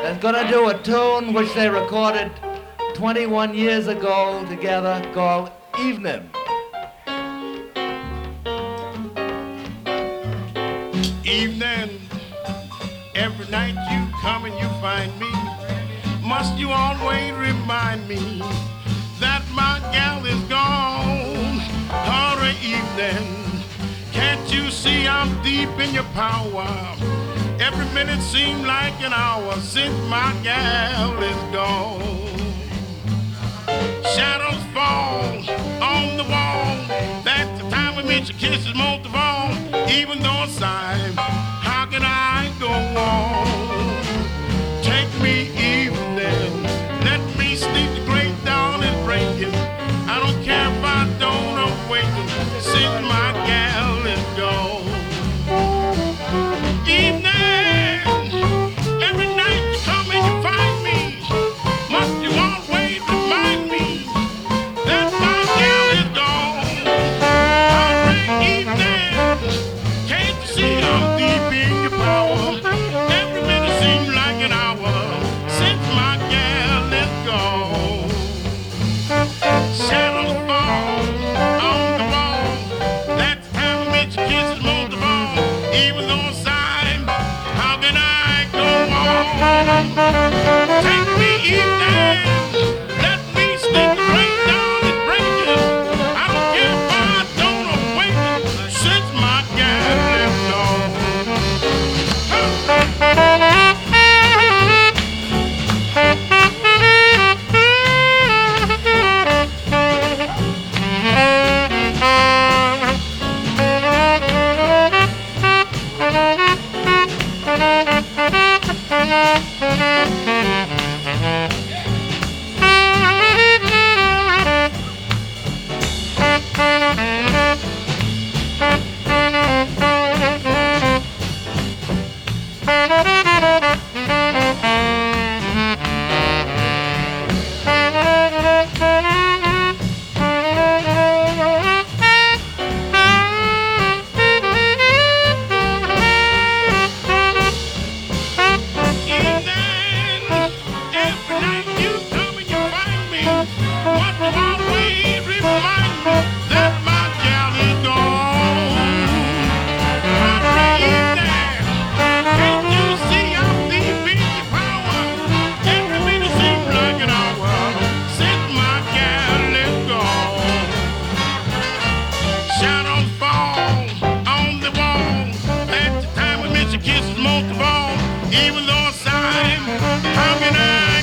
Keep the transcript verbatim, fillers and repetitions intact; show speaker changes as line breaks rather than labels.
is going to do a tune which they recorded twenty-one years ago together called Evening.
Evening, every night you come and you find me. Must you always remind me that my gal is gone? Horror evening, can't you see I'm deep in your power? Every minute seems like an hour since my gal is gone. Shadows fall on the wall. That's the time we miss your kisses most of all. Even though it's time, how can I go on? Take me evening, let me sleep the great dawn is breaking. I don't care if I don't awaken since my gal is gone. Evening, every night you come and you find me. Must you always remind me that my gal is gone? Alright, evening, can't you see I'm deep in your power? Every minute seems like an hour since my gal is gone. Shadows fall on the wall. That's the time we make your kisses most of all. Even though it's time, how can I go on? Take me evening, let me sleep the great dawn is breaking. I don't care if I don't awaken since my gal is gone. Even though it's time, how can I